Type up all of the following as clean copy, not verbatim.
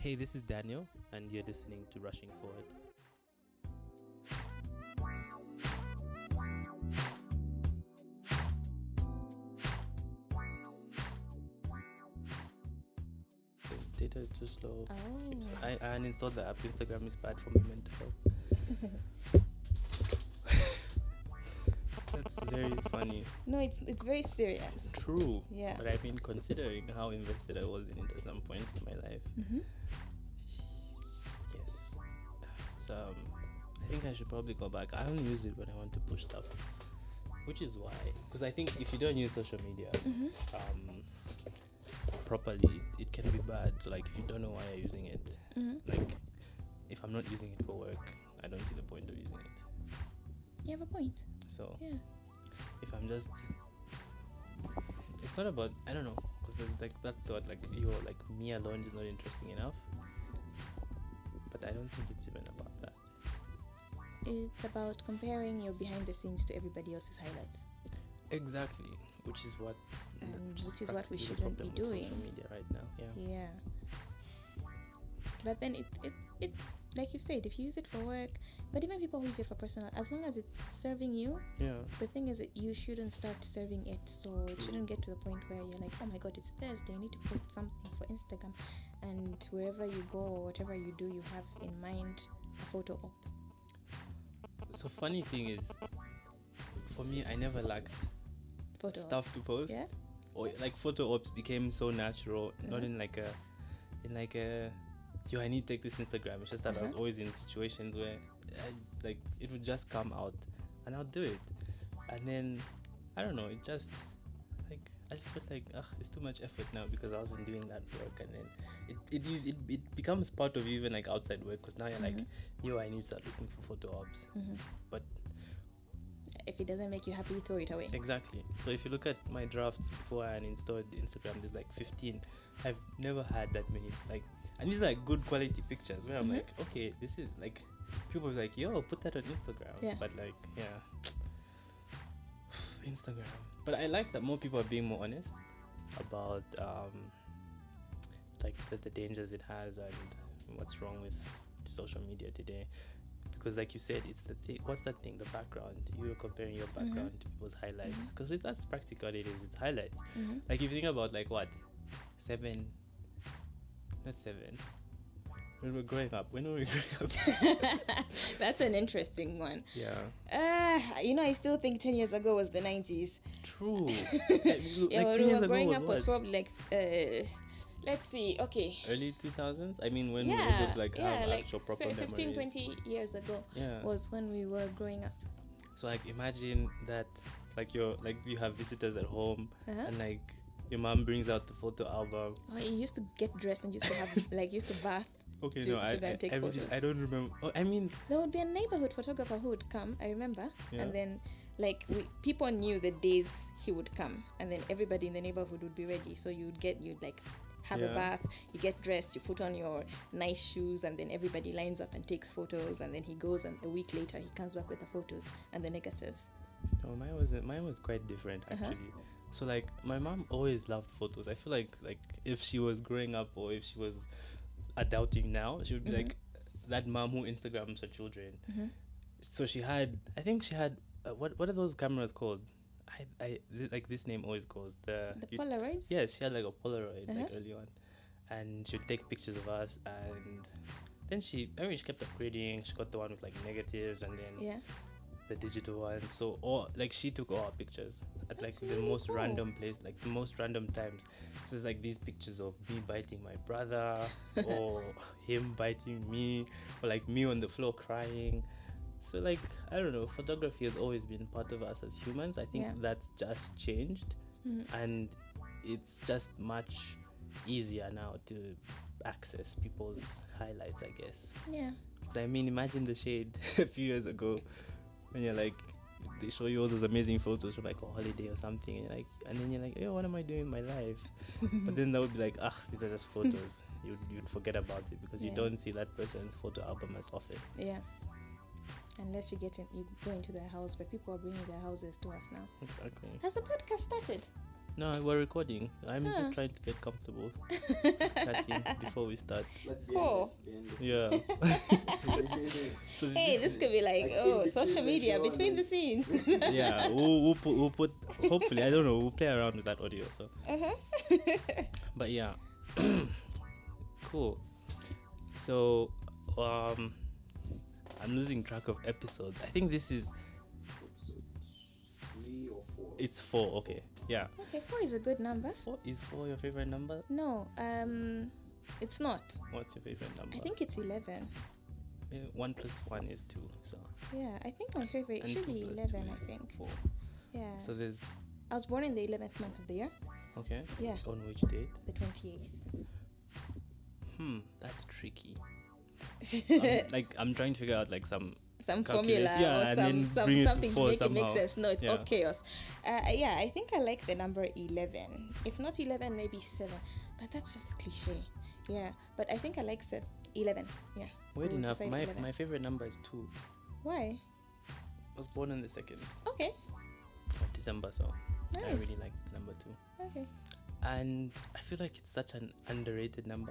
Hey, this is Daniel, and you're listening to Rushing Forward. Data is too slow. I uninstalled the app. Instagram is bad for my mental health. That's very funny. No, it's very serious. True. Yeah. But I mean, considering how invested I was in it at some point in my life. Mm-hmm. Yes. It's, I think I should probably go back. I only use it when I want to push stuff. Which is why. Because I think if you don't use social media properly, it can be bad. So, like, if you don't know why you're using it, like, if I'm not using it for work, I don't see the point of using it. You have a point. So, Yeah. if I'm just... It's not about... I don't know. Because there's, like, that thought, like, you're, like, me alone is not interesting enough. But I don't think it's even about that. It's about comparing your behind the scenes to everybody else's highlights. Exactly. Which is what... which is what we practically the shouldn't be problem with doing. social media right now. Yeah. Yeah. But then it like you've said, if you use it for work, but even people who use it for personal, as long as it's serving you, Yeah. the thing is that you shouldn't start serving it. So True. it shouldn't get to the point where you're like, oh my god, it's Thursday, I need to post something for Instagram, and wherever you go or whatever you do, you have in mind a photo op. So funny thing is, for me, I never lacked Photo op. stuff to post. Yeah. Or like photo ops became so natural, not in like a, yo, I need to take this Instagram. It's just that I was always in situations where it would just come out and I'll do it. And then, I don't know, it just, like, I just felt like, it's too much effort now because I wasn't doing that work. And then it becomes part of you even like outside work, because now you're like, yo, I need to start looking for photo ops. But if it doesn't make you happy, throw it away. exactly. So if you look at my drafts before I installed Instagram, there's like 15. I've never had that many. Like, and these are like good quality pictures where I'm like, okay, this is like, people are like, yo, put that on Instagram. Yeah. But like, yeah, Instagram. But I like that more people are being more honest about like the dangers it has and what's wrong with social media today. Because like you said, it's the thing. What's that thing? The background. You're comparing your background to people's highlights. Because that's practically what it is. It's highlights. Like if you think about like what, 7, not 7. When we were growing up. That's an interesting one. Yeah. I still think 10 years ago was the 90s. True. Yeah, like when 10 we years were ago growing up was what? probably like let's see, okay. Early 2000s? I mean, when we were able to like have like actual proper say 15, memories. 20 years ago Yeah. was when we were growing up. So like imagine that like you have visitors at home and like your mom brings out the photo album. Oh, you used to get dressed and used to have used to bath. Okay, to go and take photos. I don't remember. Oh, I mean, there would be a neighborhood photographer who would come, I remember, Yeah. and then people knew the days he would come, and then everybody in the neighborhood would be ready. So you'd have a bath, you get dressed, you put on your nice shoes, and then everybody lines up and takes photos, and then he goes, and a week later he comes back with the photos and the negatives. no, mine was quite different actually. So like my mom always loved photos. I feel like if she was growing up or if she was adulting now, she would be like that mom who Instagrams her children. So I think she had what are those cameras called? I like this name always goes the Polaroids. Yes, she had like a Polaroid like early on, and she'd take pictures of us, and then she kept upgrading. She got the one with like negatives, and then the digital one. So she took all our pictures at That's like the really most cool. random place, like the most random times. So it's like these pictures of me biting my brother or him biting me, or like me on the floor crying. So like, I don't know, photography has always been part of us as humans. I think that's just changed, and it's just much easier now to access people's highlights, I guess. Yeah. So I mean, imagine the shade a few years ago when you're like, they show you all those amazing photos from like a holiday or something, and then you're like, yo, what am I doing in my life? But then that would be like, these are just photos. You'd forget about it because you don't see that person's photo album as often. Yeah. Unless you go into their house, but people are bringing their houses to us now. Exactly. Has the podcast started? No, we're recording. I'm Huh. just trying to get comfortable chatting before we start. Like Cool. behind the Yeah. scenes. So Hey, this could be like, Like in oh, between social the media show between and the scenes. yeah, we'll put hopefully, I don't know, we'll play around with that audio. So, but yeah, cool. So, I'm losing track of episodes. I think this is Episode 3 or 4. it's 4. Okay, yeah, Okay, 4 is a good number. 4 is 4 your favorite number. No, it's not. What's your favorite number? I think it's 11. 1 plus 1 is 2. So Yeah, I think my favorite and should 2 be plus 11, 2 I is think. 4. Yeah. So there's I was born in the 11th month of the year. okay. Yeah, On which date? the 28th. That's tricky. I'm trying to figure out like some Some calculation, formula yeah, or and then bring it to something to 4 make it make somehow. sense. No, it's all Yeah. chaos. Yeah, I think I like the number 11. If not 11, maybe 7. But that's just cliche. Yeah, but I think I like 11. Yeah. Weird We'll enough, decide my 11. my favorite number is 2. Why? I was born on the 2nd Okay. of December, so I Nice. really like the number 2. Okay. And I feel like it's such an underrated number.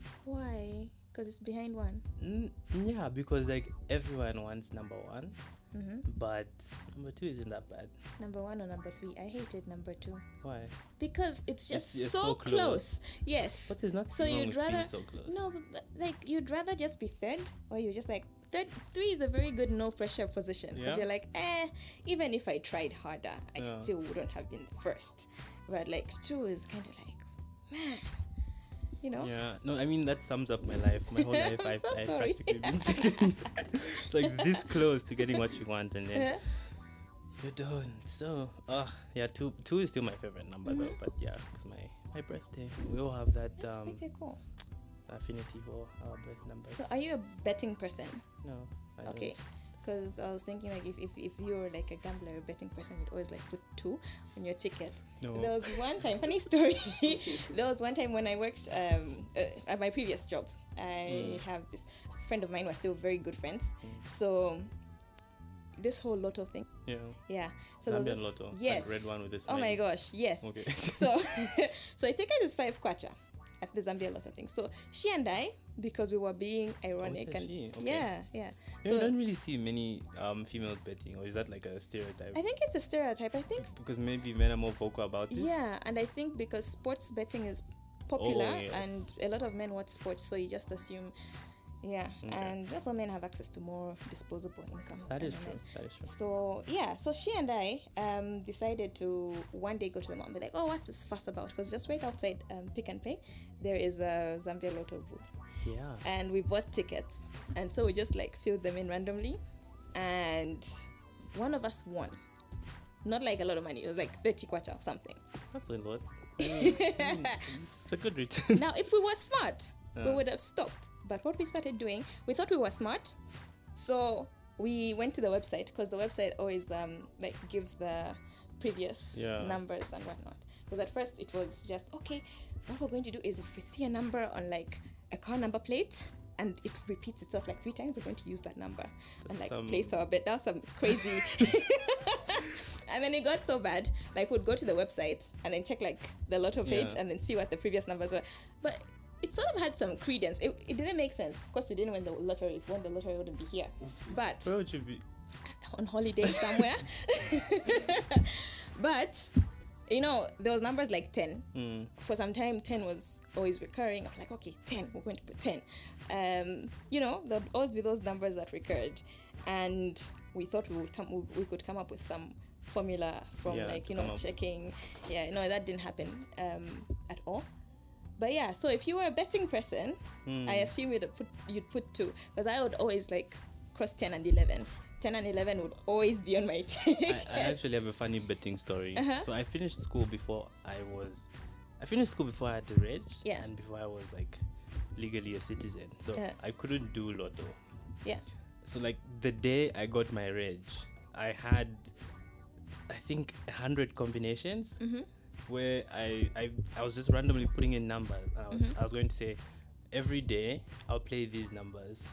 Why? Because it's behind 1. Yeah, because like everyone wants number 1, Mm-hmm. but number 2 isn't that bad. Number 1 or number 3? I hated number 2 Why? because it's just It's so so close. Yes. But there's nothing So wrong you'd with rather being so close. no, but like you'd rather just be third, or you're just like third. 3 is a very good no pressure position because Yeah. you're like, even if I tried harder, I Yeah. still wouldn't have been first. But like 2 is kind of like, man, you know. Yeah, no, I mean that sums up my life. My whole life, I'm so I've sorry. practically been second. It's like this close to getting what you want, and then Uh-huh. you don't. So, yeah, two is still my favorite number though. Mm-hmm. But yeah, it's my birthday. We all have that That's pretty cool. affinity for our birth numbers. So, are you a betting person? No, I don't. Okay. Because I was thinking like if you're like a gambler, a betting person, you'd always like put 2 on your ticket. No. There was one time, funny story. There was one time when I worked at my previous job. I have this friend of mine. We're still very good friends. So this whole lotto thing, Yeah. So there was Zambian this- lotto. yes. That red one with the Oh my smile. gosh, yes. Okay. So so a ticket is 5 kwacha at the Zambia lotto thing. So she and I, because we were being ironic, it's a and she, okay. yeah. You So don't really see many females betting, or is that like a stereotype? I think it's a stereotype. I think Because maybe men are more vocal about it. yeah, and I think because sports betting is popular yes. and a lot of men watch sports, so you just assume, yeah. Okay. And also men have access to more disposable income. That than is women. true. That is true. So yeah, so she and I decided to one day go to the mall and be like, oh, what's this fuss about? Because just right outside Pick and Pay, there is a Zambia Lotto booth, Yeah. and we bought tickets, and so we just like filled them in randomly, and one of us won. Not like a lot of money. It was like 30 kwacha or something. That's a lot. It's a good return. Now, if we were smart, we Yeah. would have stopped. But what we started doing, we thought we were smart, so we went to the website because the website always like gives the previous Yeah. numbers and whatnot. Because at first it was just okay. What we're going to do is if we see a number on like a car number plate and it repeats itself like 3 times, we're going to use that number and like Some- place our bet. That was some crazy. And then it got so bad, like we'd go to the website and then check like the lotto page Yeah. and then see what the previous numbers were. But it sort of had some credence. It didn't make sense. Of course, we didn't win the lottery. If we won the lottery, we wouldn't be here. But Where would you be? on holiday somewhere. But you know, there was numbers like 10. For some time, 10 was always recurring. I'm like, okay, 10. We're going to put 10. You know, there'd always be those numbers that recurred, and we thought we could come up with some formula from like, you know, checking. Yeah, no, that didn't happen at all. But yeah, so if you were a betting person, I assume you'd put 2, because I would always like cross 10 and 11. 10 and 11 would always be on my ticket. I actually have a funny betting story. So I finished school before I had the reg, Yeah. and before I was like legally a citizen. So Yeah. I couldn't do lotto. Yeah. So like the day I got my reg, I had I think 100 combinations where I was just randomly putting in numbers. I was going to say every day I'll play these numbers,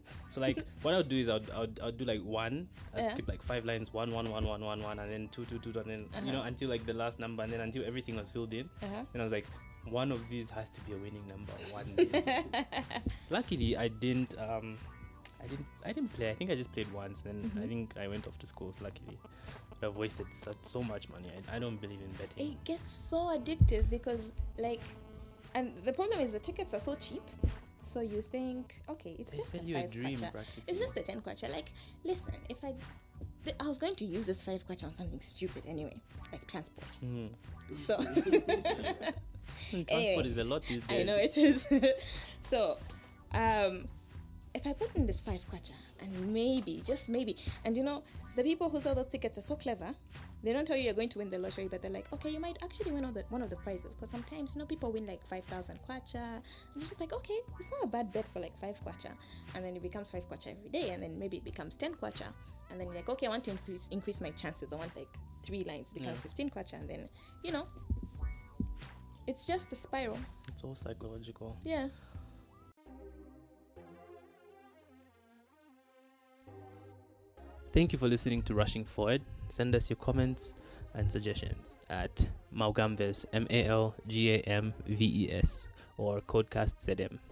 So like what I would do is I'd do like one. I'd Yeah. skip like 5 lines, one, and then two, and then you know until like the last number, and then until everything was filled in. And I was like, one of these has to be a winning number. One. Luckily, I didn't play. I think I just played once, and I think I went off to school. Luckily, but I've wasted so much money. I don't believe in betting. It gets so addictive because like, and the problem is the tickets are so cheap. So you think, okay, it's They just sell a you a 5 dream, kwacha. practically. It's just a 10 kwacha. Like, listen, if I was going to use this 5 kwacha on something stupid anyway, like transport. So Transport Anyway, is a lot these days. I know it is. So, if I put in this 5 kwacha and maybe, just maybe, and you know, the people who sell those tickets are so clever. They don't tell you you're going to win the lottery, but they're like, okay, you might actually win one of the prizes. Because sometimes, you know, people win like 5,000 kwacha. And it's just like, okay, it's not a bad bet for like 5 kwacha. And then it becomes 5 kwacha every day. And then maybe it becomes 10 kwacha. And then you're like, okay, I want to increase my chances. I want like 3 lines. It becomes 15 kwacha. And then, you know, it's just a spiral. It's all psychological. Yeah. Thank you for listening to Rushing Forward. Send us your comments and suggestions at Malgamves, MALGAMVES, or Codecast ZM.